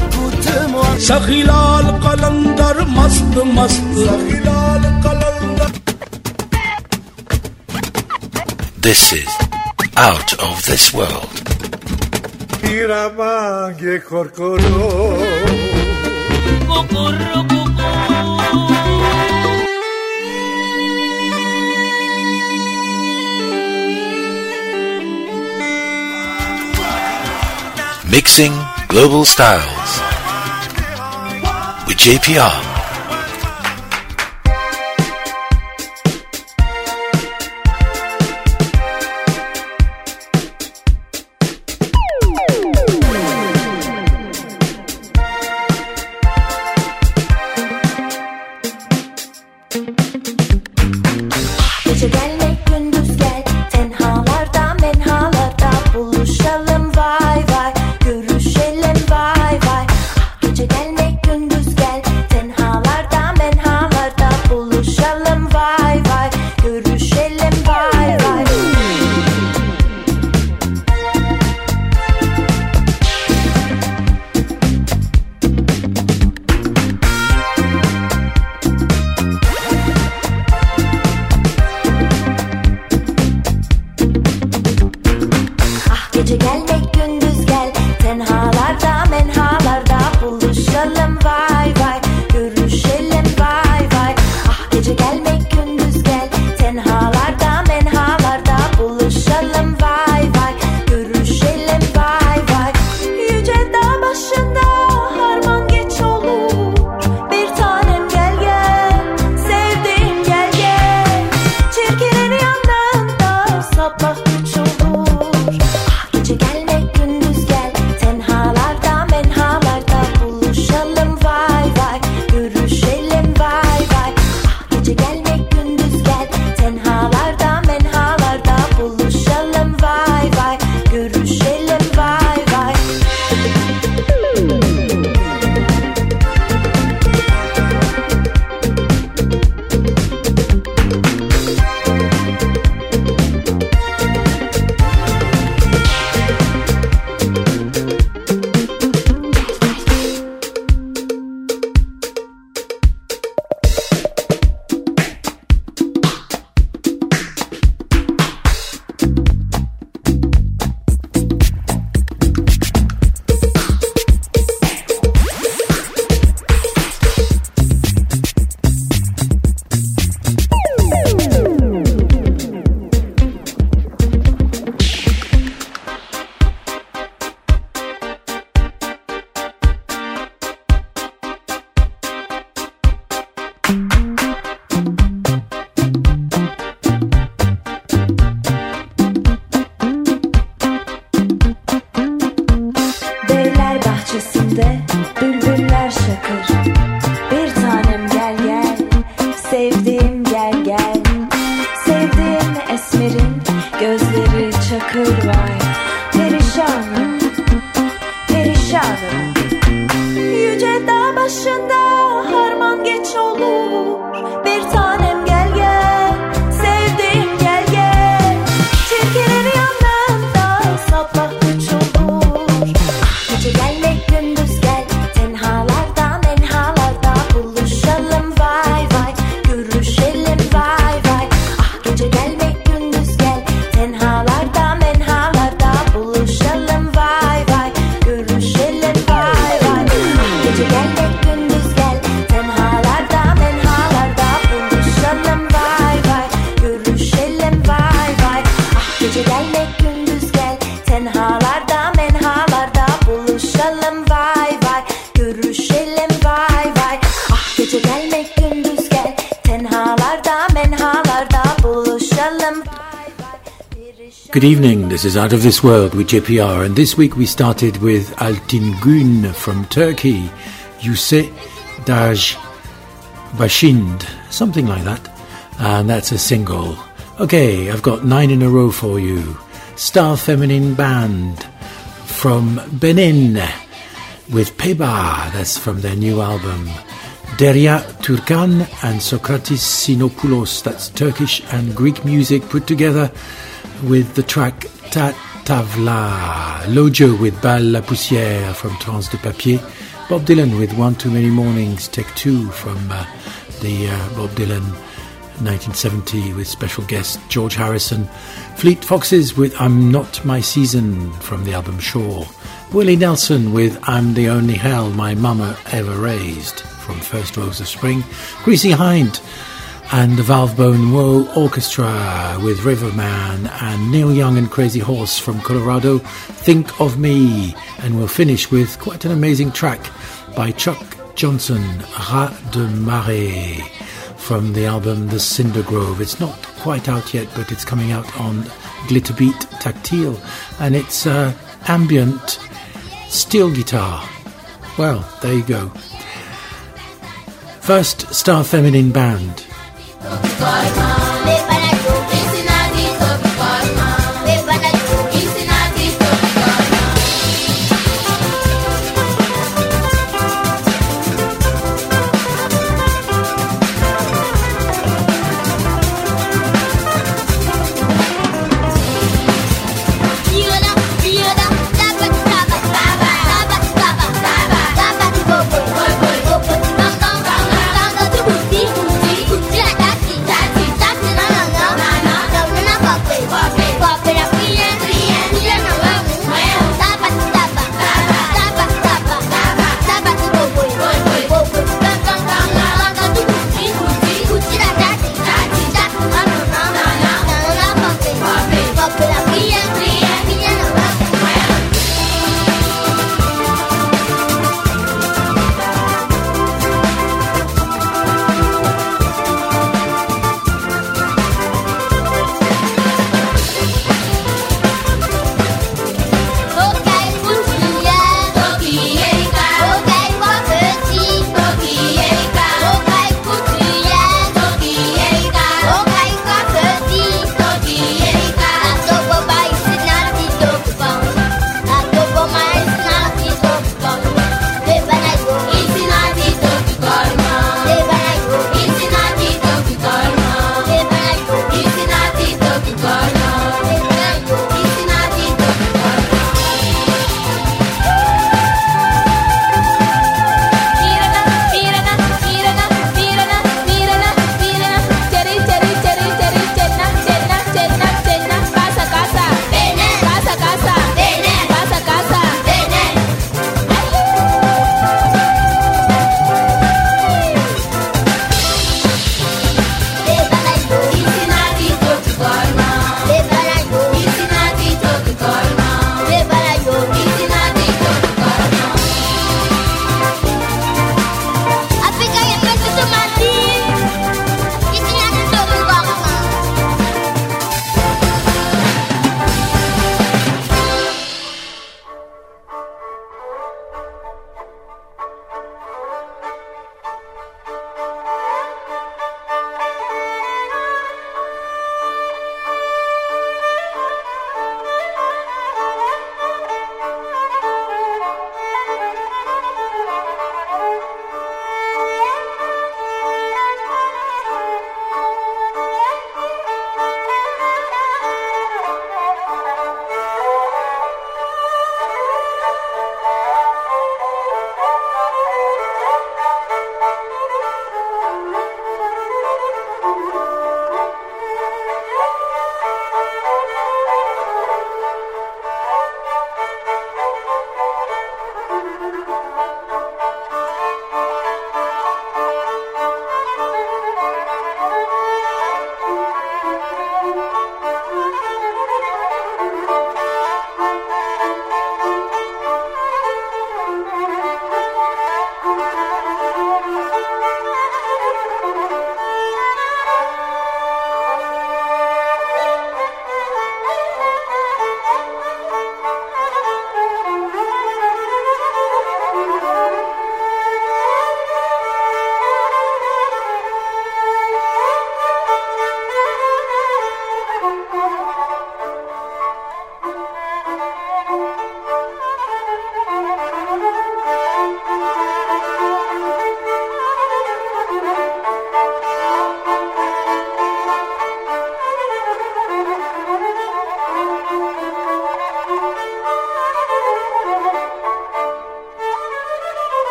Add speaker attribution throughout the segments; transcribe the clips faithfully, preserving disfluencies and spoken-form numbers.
Speaker 1: Sakhilal qalandar mast mast Sakhilal qalandar.
Speaker 2: This is Out of This World.
Speaker 3: Iramange korkoro
Speaker 4: Kokoro
Speaker 2: Mixing Global Styles with J P R.
Speaker 5: Gece gelmek gündüz gel, tenhalarda menhalarda buluşalım vay vay, görüşelim vay vay. Gece gelmek gündüz gel, tenhalarda menhalarda buluşalım vay vay, görüşelim vay vay. Gece gelmek gündüz gel, tenhalarda menhalarda buluşalım vay vay, görüşelim vay vay. Ah gece gelmek gündüz gel, tenhalarda menhalarda buluşalım vay vay, görüşelim vay vay. Yüce dağ başında harman geç olur, bir tanem gel gel, sevdiğim gel gel. Çirkinin yanında sabah güç olur. Gece gelmek gündüz gel, tenhalarda menhalarda buluşalım vay vay, görüşelim vay vay. Ah gece gelmek gündüz gel, tenhalarda menhalarda buluşalım vay vay, görüşelim vay vay. Beyler bahçesinde bülbüller şakır, bir tanem gel gel, sevdiğim gel gel. Sevdiğim esmerin gözleri çakır vay, perişanım, perişanım. Yüce dağ başında harman geç olur, bir tanem gel gel, sevdiğim gel gel. Çirkinin yanında sabah güç olur. Gece gelmek gündüz gel, tenhalarda menhalarda buluşalım vay vay, görüşelim vay vay. Ah gece gelmek gündüz gel, tenhalarda menhalarda buluşalım vay vay, görüşelim vay vay. Ah gece gelmek gündüz gel, tenhalarda menhalarda buluşalım vay vay, görüşelim vay vay. Ah gece gelmek gündüz gel, tenhalarda menhalarda buluşalım vay vay, görüşelim vay vay. Ah gece gelmek gündüz gel, tenhalarda menhalarda buluşalım vay vay.
Speaker 6: Good evening, this is Out of This World with J P R, and this week we started with Altin Gün from Turkey, Yuse Daj Bashind, something like that, and that's a single. Okay, I've got nine in a row for you. Star Feminine Band from Benin with Peba, that's from their new album. Derya Turkan and Sokratis Sinopoulos, that's Turkish and Greek music put together with the track Ta Tavla. Lojo with Bal La Poussière from Trans de Papier, Bob Dylan with One Too Many Mornings, take two from uh, the uh, Bob Dylan nineteen seventy with special guest George Harrison. Fleet Foxes with I'm Not My Season from the album Shore. Willie Nelson with I'm the Only Hell My Mama Ever Raised from First Rose of Spring. Greasy Hind and the Valvebone Woe Orchestra with Riverman, and Neil Young and Crazy Horse from Colorado, Think of Me. And we'll finish with quite an amazing track by Chuck Johnson, Ras de Marée, from the album The Cinder Grove. It's not quite out yet, but it's coming out on Glitterbeat Tactile, and it's uh, ambient steel guitar. Well, there you go. First Star Feminine Band.
Speaker 4: Thank you.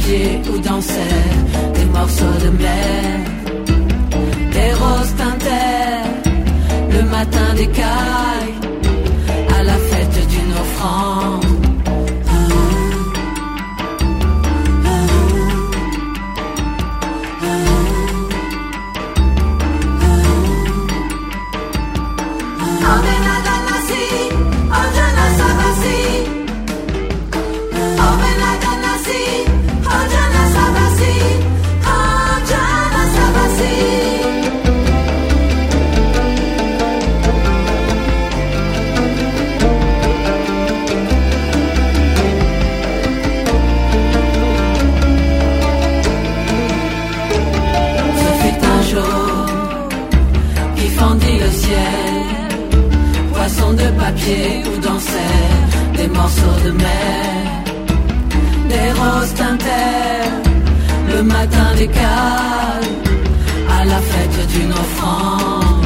Speaker 4: papier où dansaient des morceaux de mer, des roses teintées, le matin des cailles, à la fête d'une offrande. Où dansaient des morceaux de mer, des roses teintées, le matin des cales, à la fête d'une offrande.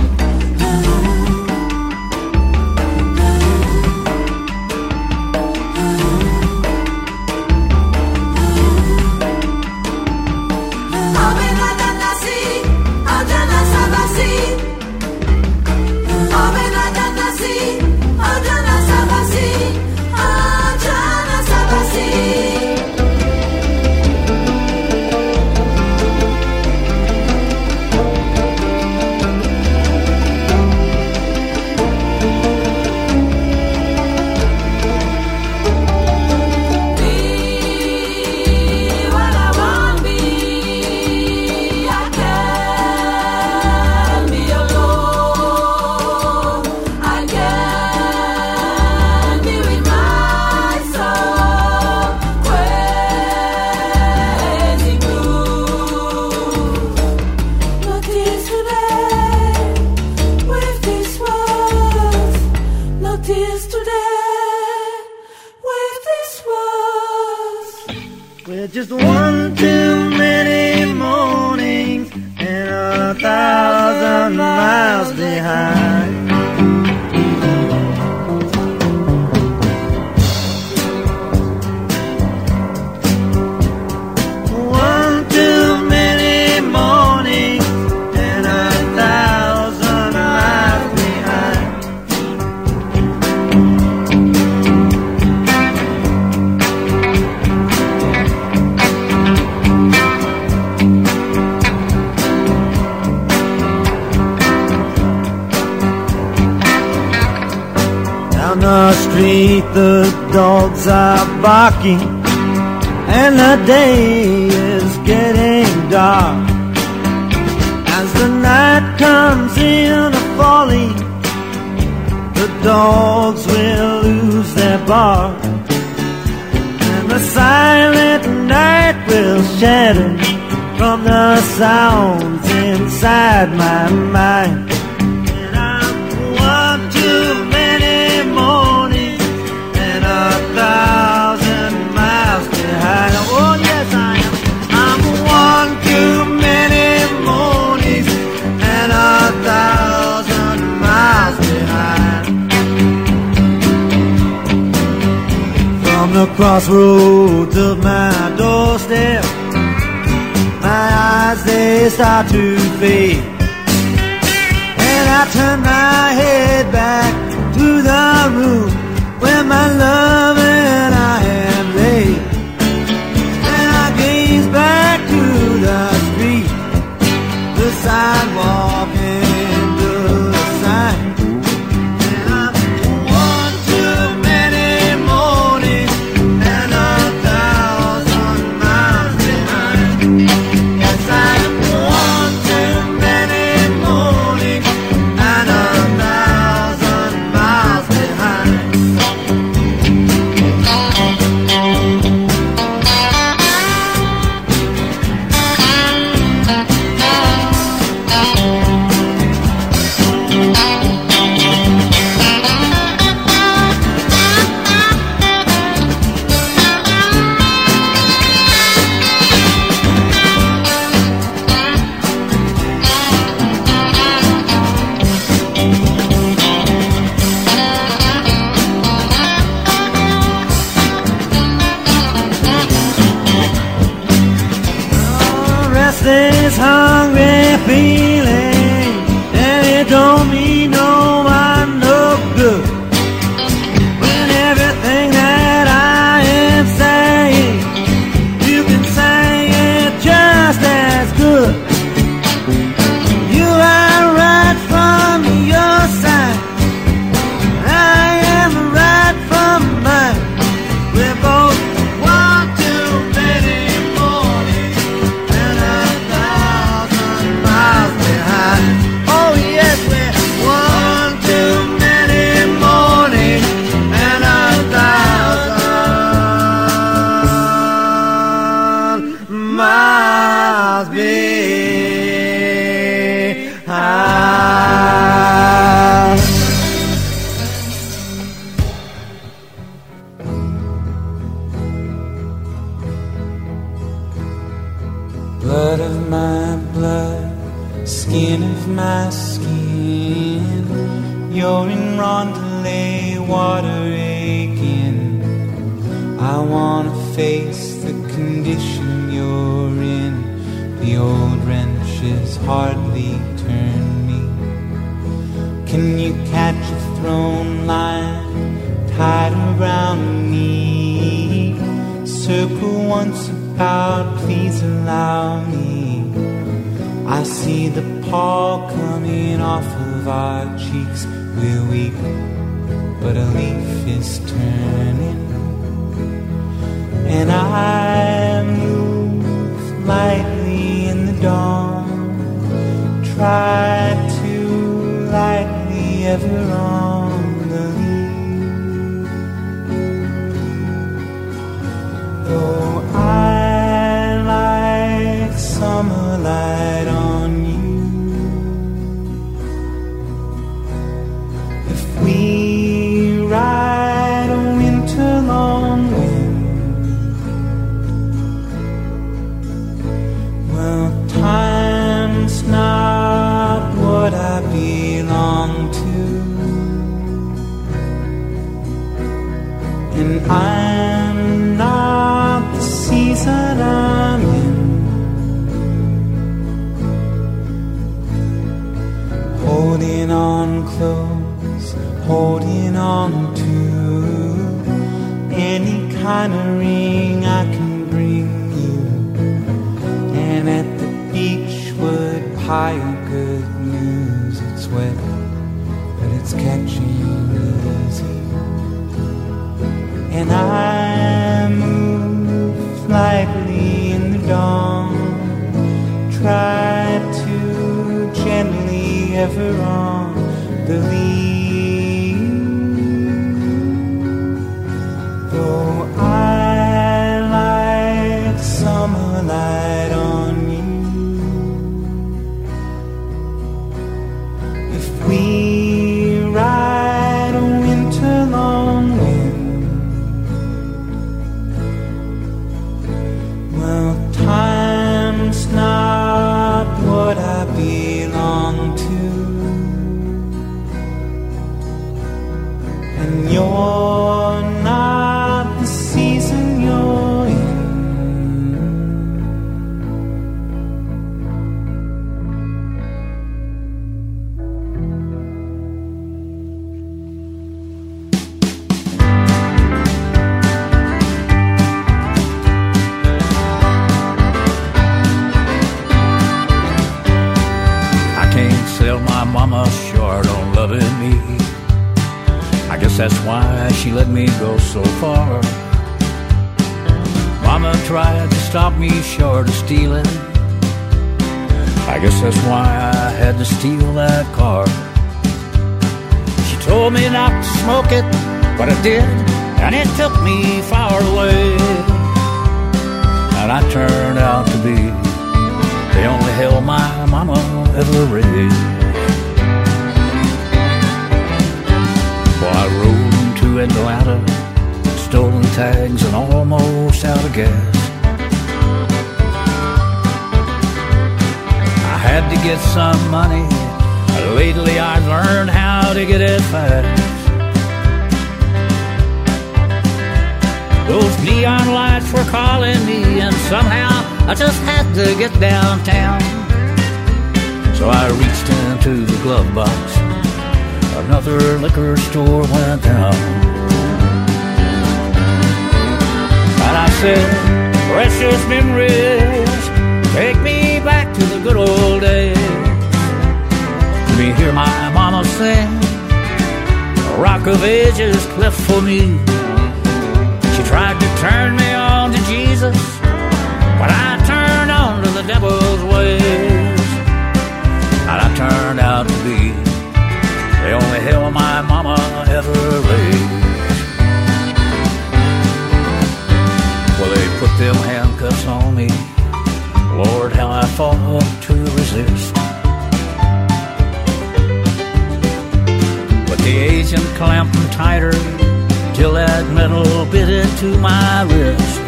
Speaker 7: Just one too many mornings and a thousand miles behind. One too many mornings and a thousand miles behind. Down the street the dogs are barking and the day is getting dark. As the night comes in a falling, the dogs will lose their bark, and the silent night will shatter from the sounds inside my mind. And I'm one too many mornings and a thousand miles behind. Oh yes I am. I'm one too many mornings and a thousand miles behind. From the crossroads of my doorstep, my eyes they start to fade, and I turn my head back to the room where my love and I had laid. And I gaze back to the street, the sidewalk and the sign. And I'm one too many mornings and a thousand miles behind. Yes, I'm one too many mornings and a thousand miles behind. feeling, and it don't mean no one no good. When everything that I am saying, you can say it just as good. You are right from your side, I am right from mine. We're both one too many mornings and a thousand miles behind. Oh yes, we're one too many mornings and a thousand miles behind.
Speaker 8: Blood of my blood, skin of my skin, you're in Rondelay water aching. I wanna face the condition you're in. The old wrenches hardly turn me. Can you catch a thrown line tied around me? Circle once about, please allow me. I see the pall coming off of our cheeks. We're weak, but a leaf is turning. And I move lightly in the dawn, try to lightly ever on the leaf. Though I like summer light on you, if we ride a winter long wind, well, time's not what I belong to, and I'm not the season I'm in. Holding on close, holding on to any kind of ring I can bring you. And at the Beechwood pile, good news, it's wet, but it's catching easy. And I move lightly in the dawn, try to gently ever on the leaf. Though I like summer light on you, if we ride a winter long wind, well, time's not what I belong to, and you're not the season you're in.
Speaker 9: I can't sell my mama short on loving me. I guess that's why she let me go so far. Mama tried to stop me short of stealing. I guess that's why I had to steal that car. She told me not to smoke it, but I did, and it took me far away. And I turned out to be the only hell my mama ever raised. Well, I rode into Atlanta, stolen tags and almost out of gas. I had to get some money. Lately I've learned how to get it fast. Those neon lights were calling me, and somehow I just had to get downtown. So I reached into the glove box. Another liquor store went down. And I said, precious memories, take me back to the good old days. Let me hear my mama sing a rock of ages cleft for me. She tried to turn me on to Jesus, but I turned on to the devil's ways. And I turned out to be the only hell my mama ever raised. Well, they put them handcuffs on me. Lord, how I fought to resist. But the agent clamped them tighter till that metal bit into my wrist.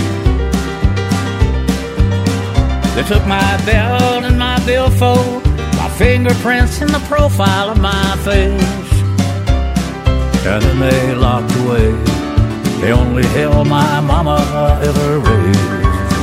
Speaker 9: They took my belt and my billfold, my fingerprints in the profile of my face. And then they locked away the only hell my mama ever raised.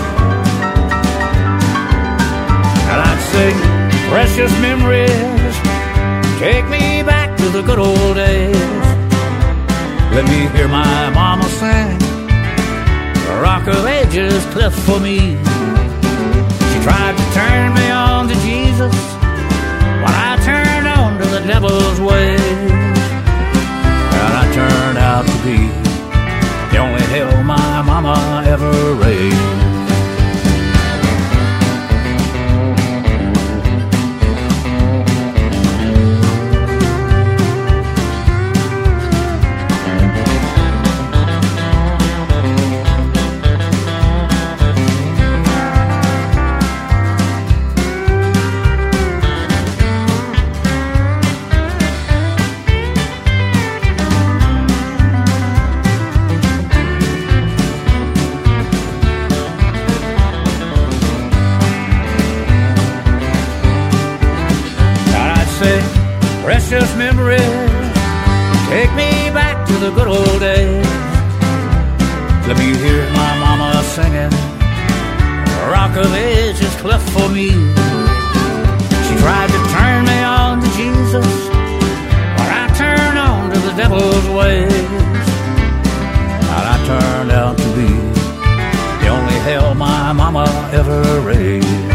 Speaker 9: And I'd sing precious memories, take me back to the good old days. Let me hear my mama sing a rock of ages cleft for me. She tried to turn me on to Jesus, but I turned on to the devil's ways. And I turned out to be the only hell my mama ever raised. Precious memories, take me back to the good old days. Let me hear my mama singing a rock of ages cleft for me. She tried to turn me on to Jesus, but I turned on to the devil's ways. And I turned out to be the only hell my mama ever raised.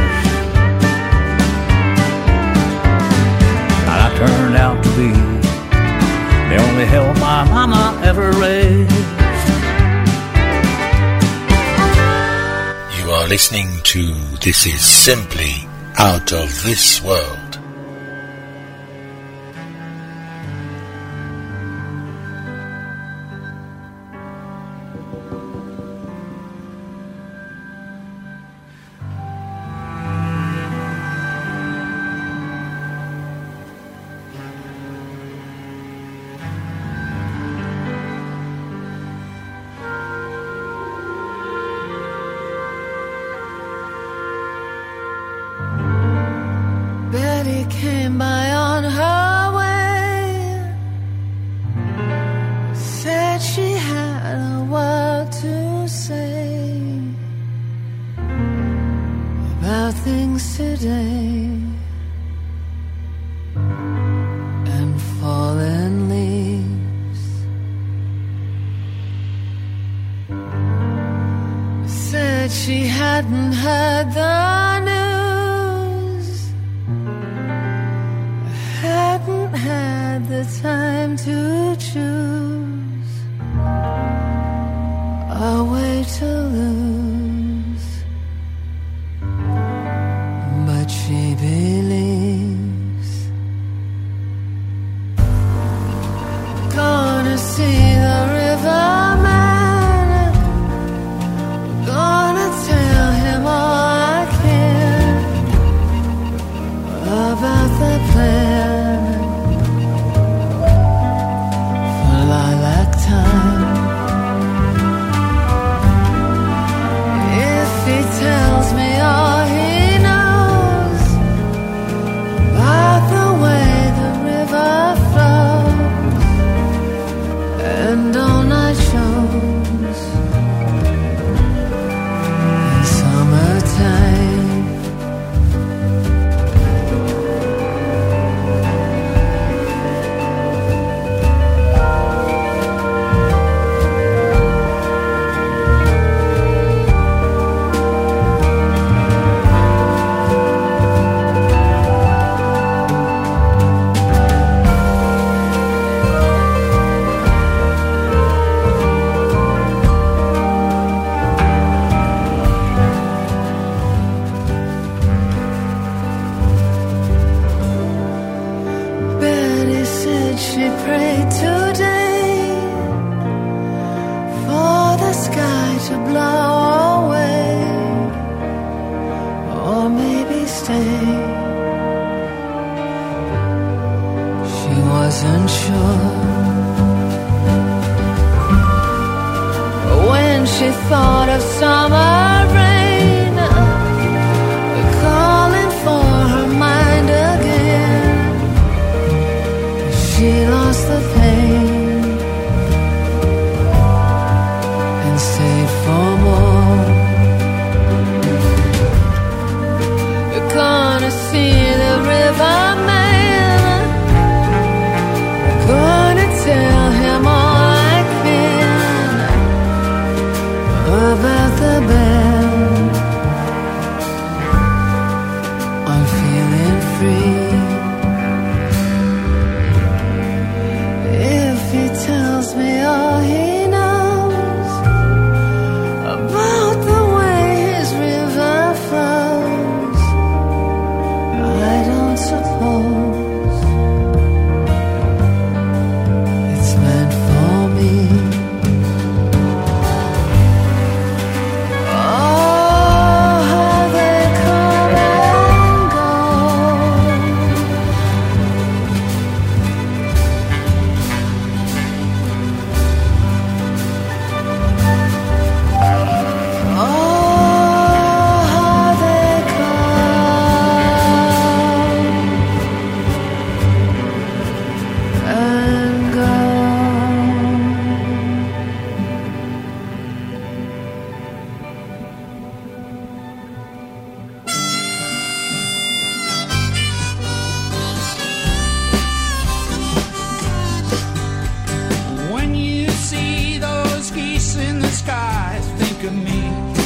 Speaker 9: Turned out to be the only hell my mama ever raised.
Speaker 2: You are listening to This Is Simply Out of This World.
Speaker 5: Came by on her way, said she had a word to say about things today and fallen leaves. Said she hadn't heard the news, had the time to choose a way to lose, but she believes. Gonna see the riverman, gonna tell him all I can about the plan to blow away, or maybe stay. She wasn't sure. But when she thought of summer rain calling for her mind again, she lost the pain and stayed for more. You're gonna see the riverman, you're gonna tell him all I can about the band. I'm feeling free. If he tells me all he knows about the way his river flows, I don't suppose it's meant for me. Oh, how they come and go. Oh, how they come and go.
Speaker 8: When you see those geese in the sky, think of me.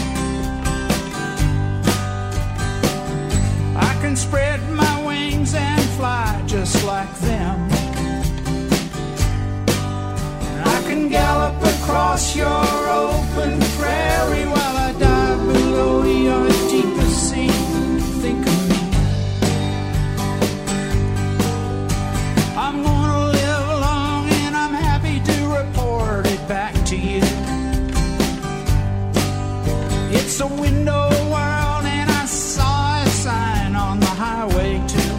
Speaker 8: I can spread my wings and fly just like them. I can gallop across your open prairie while I dive below your deepest sea. Think of me. I'm gonna live long and I'm happy to report it back to you. It's a window world and I saw a sign on the highway too.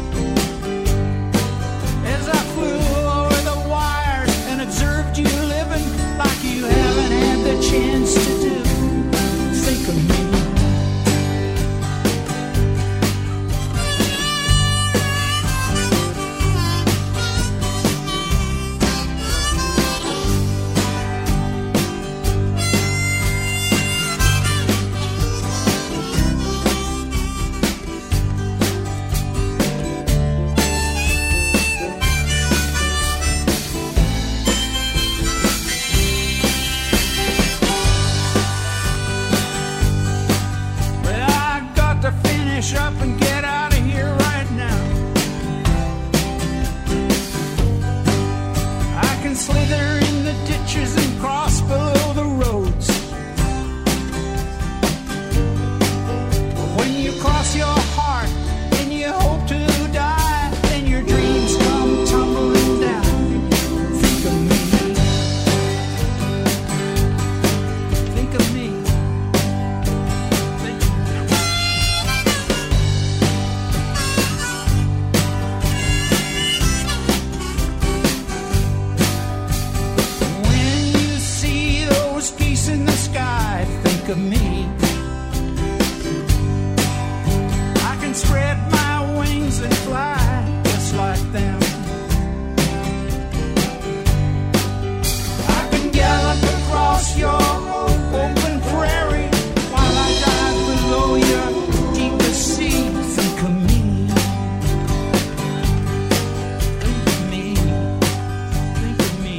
Speaker 8: As I flew over the wires and observed you living like you haven't had the chance to do. Think of me. Well, I got to finish up and get out of here right now. I can slither in the ditches and cross below the roads. But when you cross your heart and you hope to die, then your dreams come tumbling down. Think of me. Think of me. Think When you see those geese in the sky, think of me. I can spread my wings and fly just like them. I can gallop across your open prairie while I dive below your deepest sea. Think of me. Think of me. Think of me.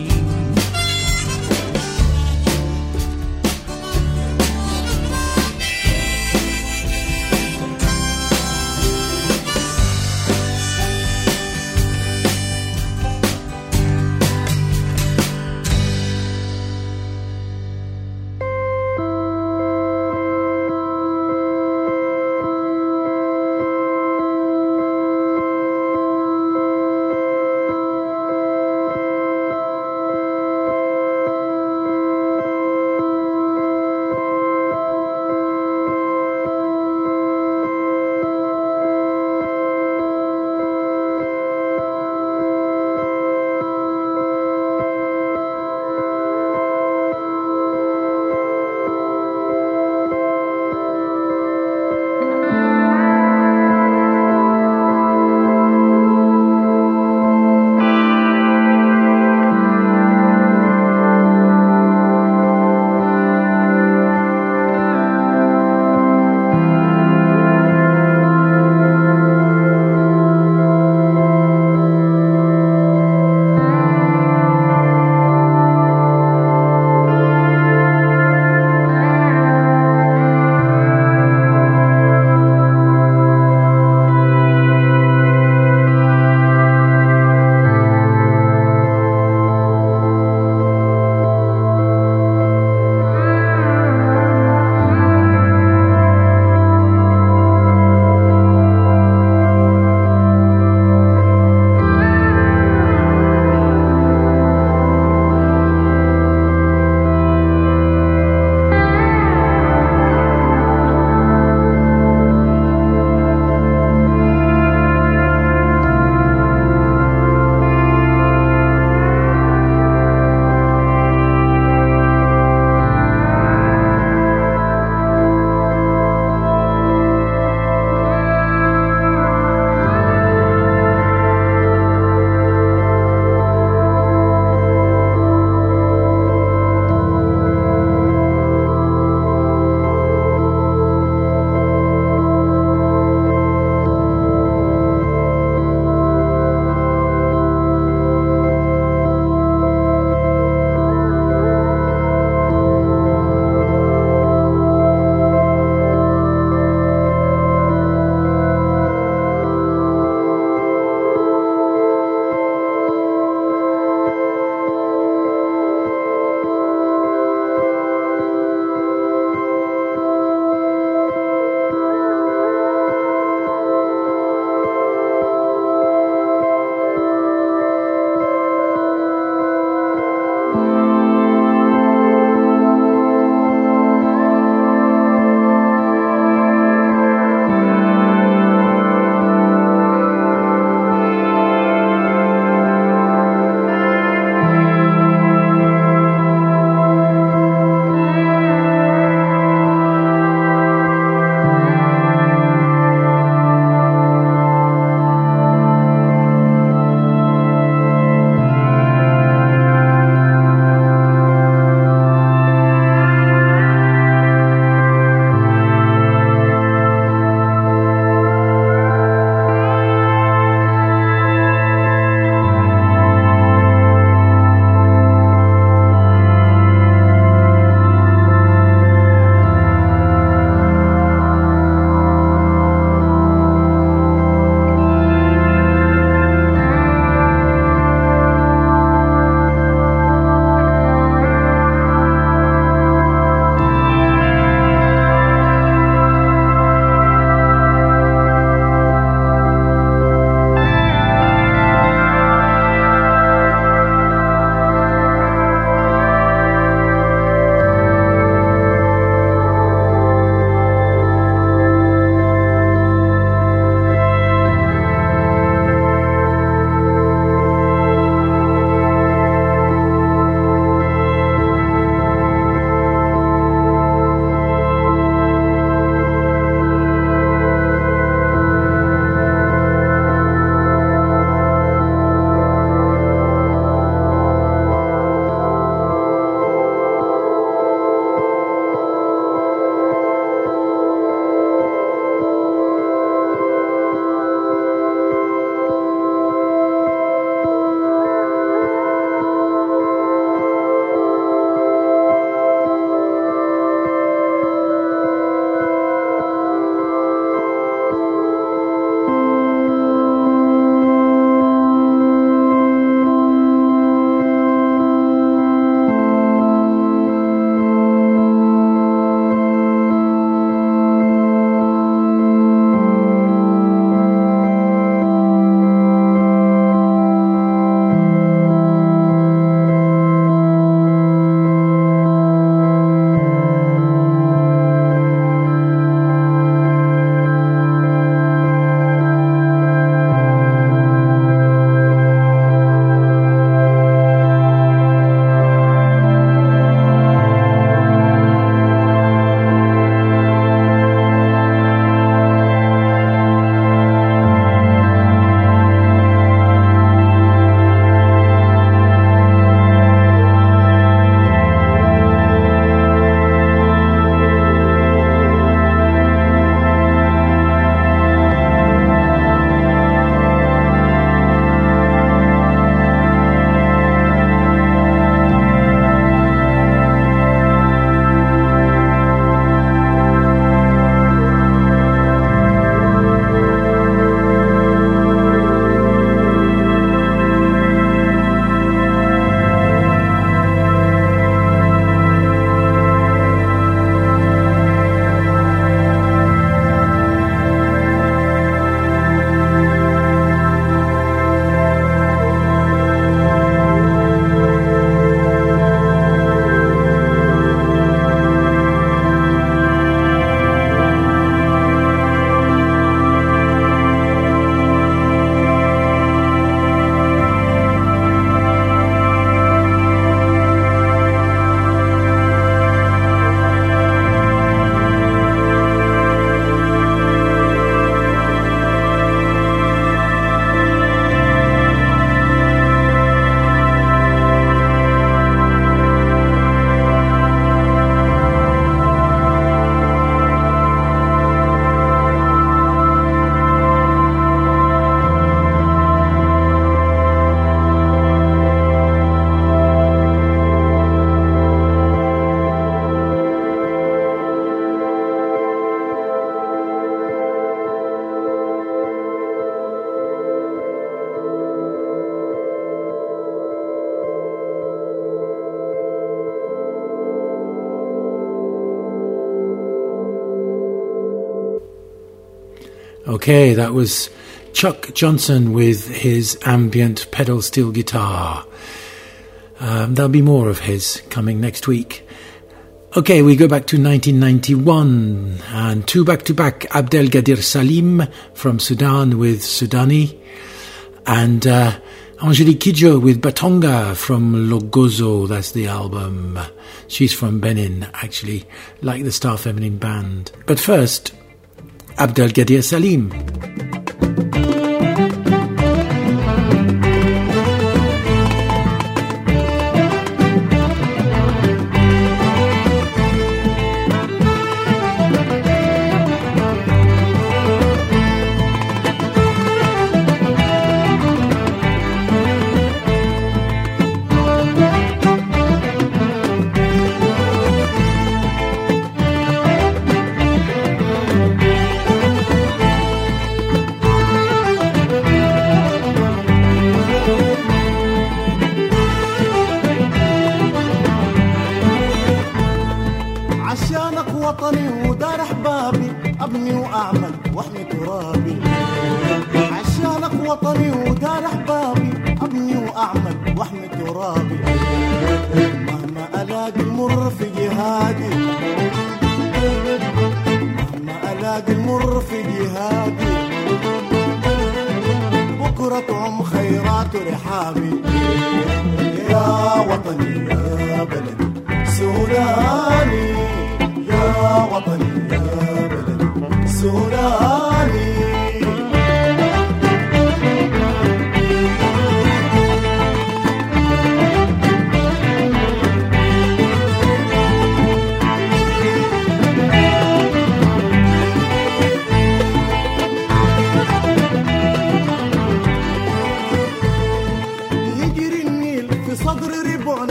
Speaker 6: Okay, that was Chuck Johnson with his ambient pedal steel guitar. Um, there'll be more of his coming next week. Okay, we go back to nineteen ninety-one and two back-to-back Abdelgadir Salim from Sudan with Sudani and uh, Angelique Kidjo with Batonga from Logozo, that's the album. She's from Benin, actually, like the Star Feminine Band. But first, Abdelgadir Salim.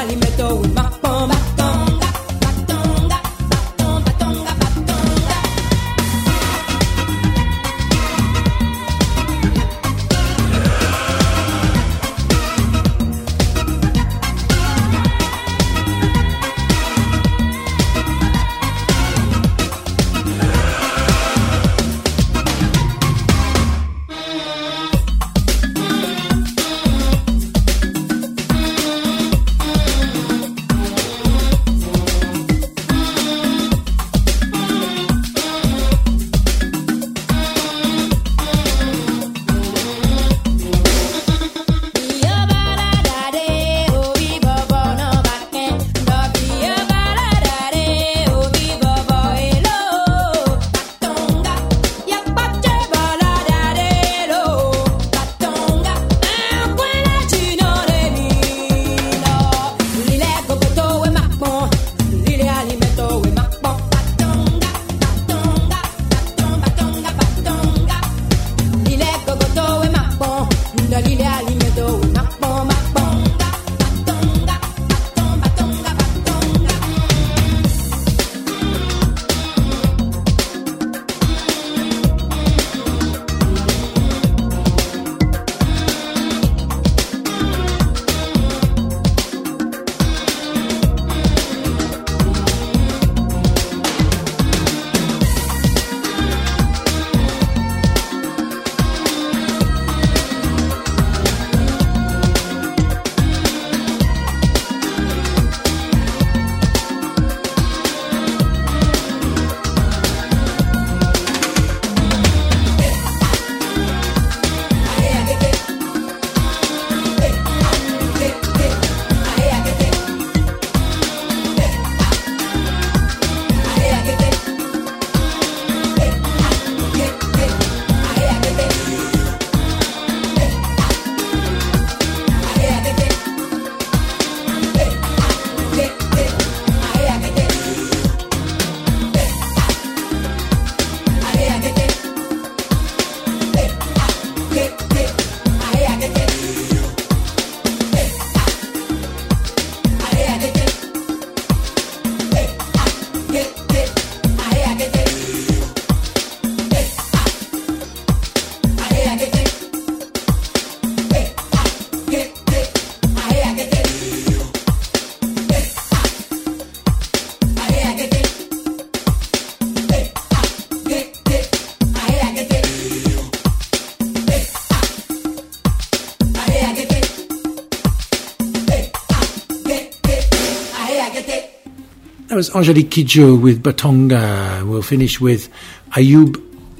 Speaker 6: That was Angelique Kidjo with Batonga. We'll finish with Ayub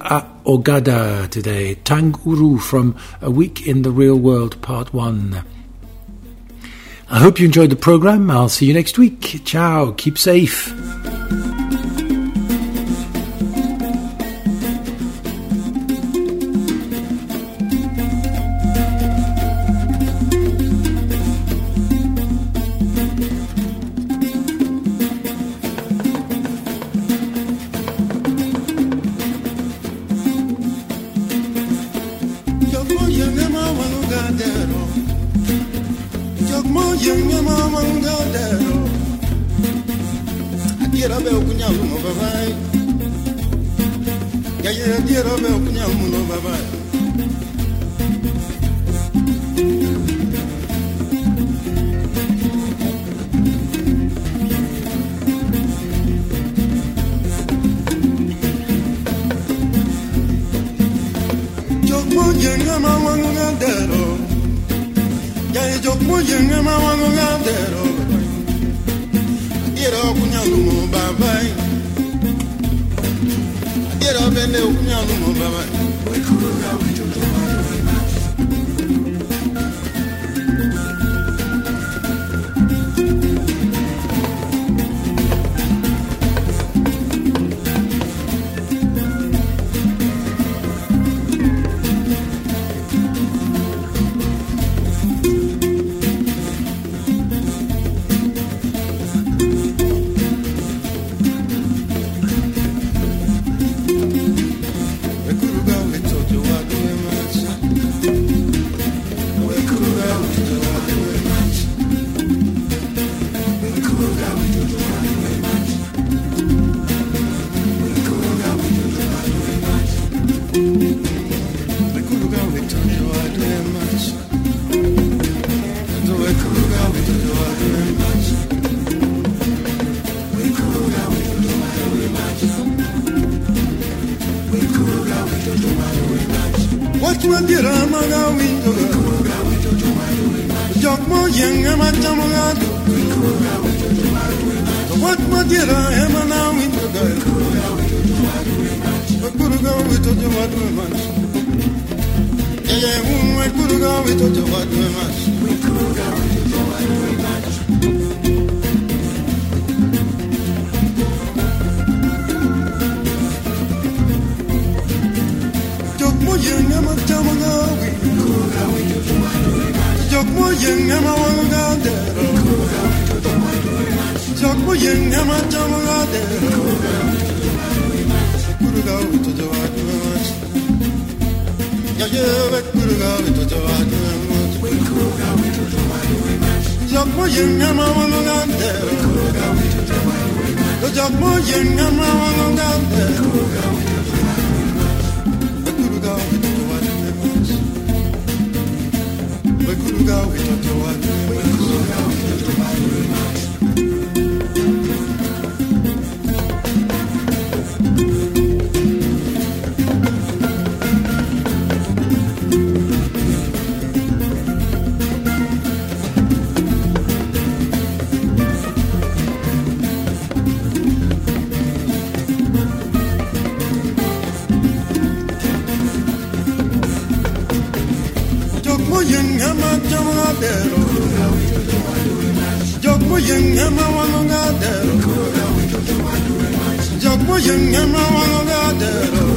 Speaker 6: Ogada today. Tanguru from A Week in the Real World Part one. I hope you enjoyed the program. I'll see you next week. Ciao. Keep safe.
Speaker 1: Told you I do it much. machamagado. What madira emana windoga. Kuruga wito jawat mas. Yeah, we kuruga wito jawat mas. We kuruga wito jawat mas. Jok mo yenga machamagawi. Kuruga wito jawat mas. Jok mo yenga mawangade. Kuruga wito jawat mas. Jok mo yenga machamagade. Kuruga wito jawat mas. Yeah, yeah, we kuruga wito jawat mas. We kuruga wito jawat mas. Jok mo yenga mawangade. Kuruga wito jawat mas. Jok mo yenga mawangade. Kuruga wito jawat mas. We kuruga wito jawat mas. We kuruga wito jawat mas. We kuruga wito jawat mas. Jok mo yenga ma wangadero.